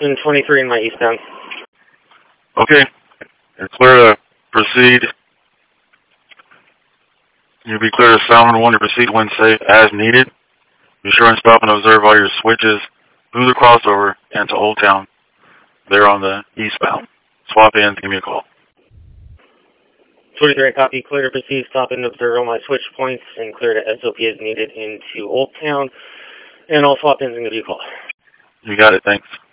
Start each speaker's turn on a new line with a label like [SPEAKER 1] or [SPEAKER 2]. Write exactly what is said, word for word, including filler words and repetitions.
[SPEAKER 1] in twenty-three in my eastbound.
[SPEAKER 2] Okay. You're clear to proceed. You'll be clear to sound one to proceed when safe as needed. Be sure and stop and observe all your switches through the crossover and to Old Town. They're on the eastbound. Swap in, give me a call.
[SPEAKER 1] twenty-three, copy. Clear to proceed. Stop and observe all my switch points and clear to S O P as needed into Old Town. And I'll swap in and give you a call.
[SPEAKER 2] You got it, thanks.